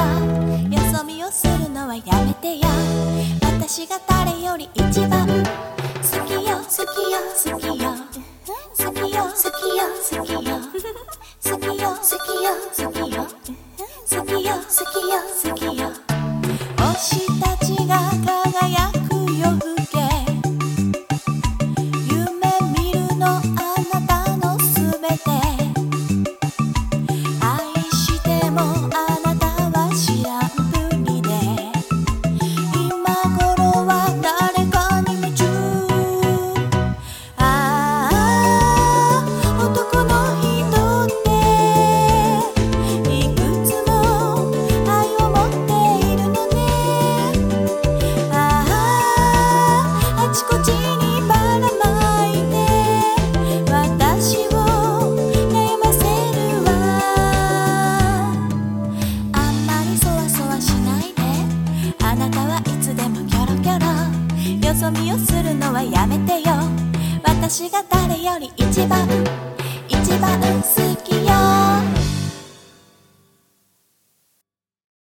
よそ見をするのはやめてよ。私が誰より一番好きよ好きよ好きよ好きよ好きよ好きよ好きよ好きよ好きよ好きよ好きよ。星たちが輝く夜更け、夢見るのあなたのすべて。愛してもあなたは知らんぷりで、今頃は誰かに夢中。ああ、男の人っていくつも愛を持っているのね。ああ、あちこちにばらまいて私を悩ませるわ。あんまりそわそわしないで、あなたはいつでもキョロキョロ。よそ見をするのはやめてよ。私が誰より一番好きよ。